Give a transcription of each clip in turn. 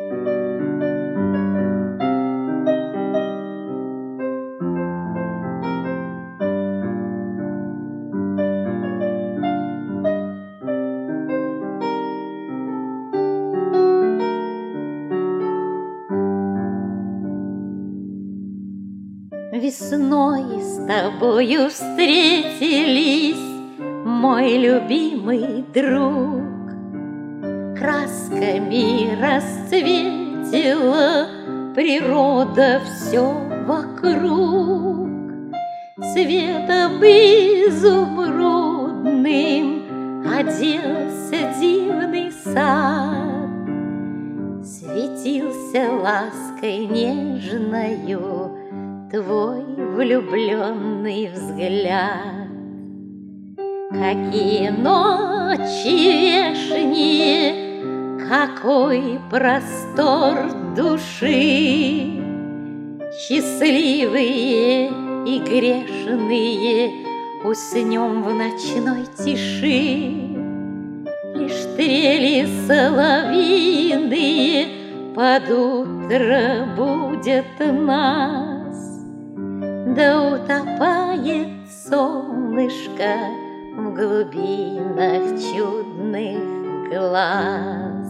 Весной с тобою встретились, мой любимый друг. Красками расцветила природа все вокруг. Цветом изумрудным оделся дивный сад, светился лаской нежною твой влюбленный взгляд. Какие ночи вешние, какой простор души! Счастливые и грешные уснем в ночной тиши. Лишь трели соловьиные под утро будят нас, да утопает солнышко в глубинах чудных глаз.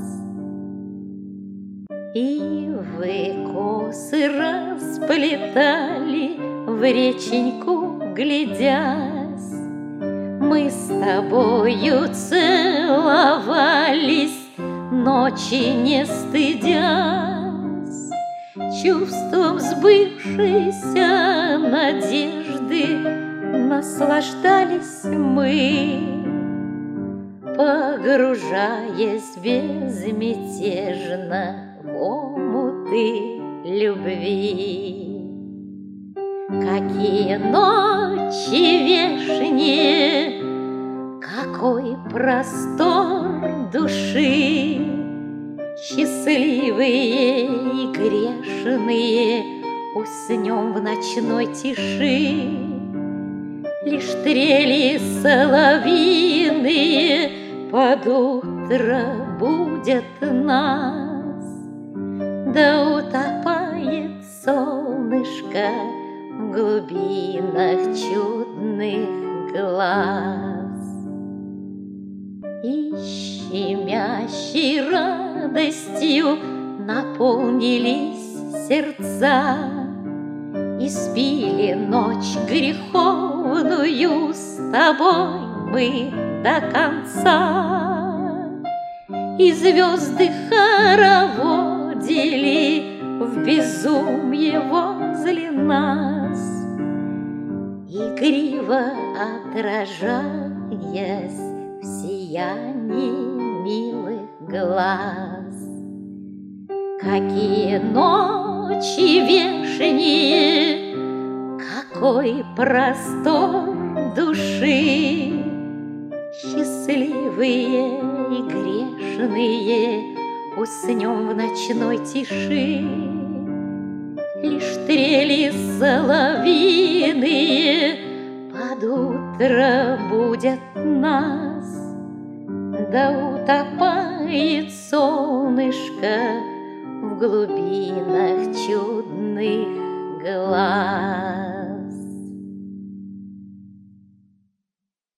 Ивы косы расплетали, в реченьку глядясь. Мы с тобою целовались, ночи не стыдясь. Чувством сбывшейся надежды наслаждались мы, погружаясь безмятежно в омуты любви. Какие ночи вешние, какой простор души! Счастливые и грешные уснем в ночной тиши. Лишь трели соловьиные под утро будят нас, да утопает солнышко в глубинах чудных глаз. И щемящей радостью наполнились сердца, испили ночь греховную с тобой мы до конца. И звезды хороводили в безумье возле нас, игриво отражаясь в сиянии милых глаз. Какие ночи вешние, какой простор души! Счастливые и грешные уснем в ночной тиши. Лишь трели соловьиные под утро будят нас, да утопает солнышко в глубинах чудных глаз.